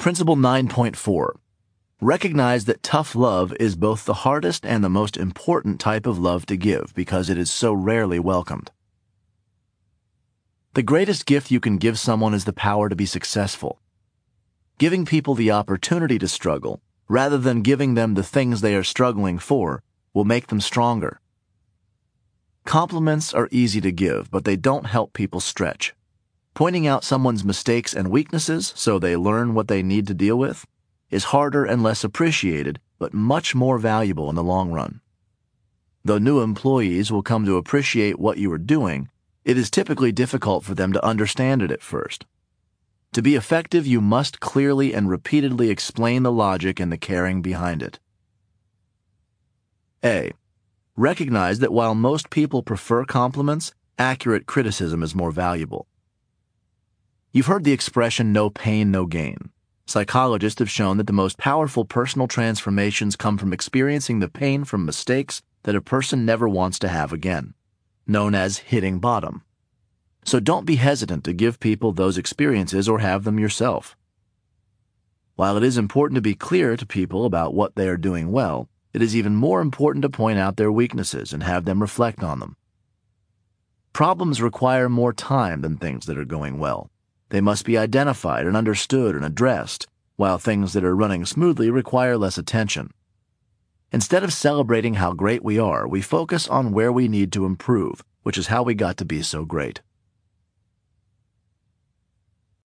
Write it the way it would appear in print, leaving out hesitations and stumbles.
Principle 9.4. Recognize that tough love is both the hardest and the most important type of love to give because it is so rarely welcomed. The greatest gift you can give someone is the power to be successful. Giving people the opportunity to struggle, rather than giving them the things they are struggling for, will make them stronger. Compliments are easy to give, but they don't help people stretch. Pointing out someone's mistakes and weaknesses so they learn what they need to deal with is harder and less appreciated, but much more valuable in the long run. Though new employees will come to appreciate what you are doing, it is typically difficult for them to understand it at first. To be effective, you must clearly and repeatedly explain the logic and the caring behind it. A. Recognize that while most people prefer compliments, accurate criticism is more valuable. You've heard the expression, no pain, no gain. Psychologists have shown that the most powerful personal transformations come from experiencing the pain from mistakes that a person never wants to have again, known as hitting bottom. So don't be hesitant to give people those experiences or have them yourself. While it is important to be clear to people about what they are doing well, it is even more important to point out their weaknesses and have them reflect on them. Problems require more time than things that are going well. They must be identified and understood and addressed, while things that are running smoothly require less attention. Instead of celebrating how great we are, we focus on where we need to improve, which is how we got to be so great.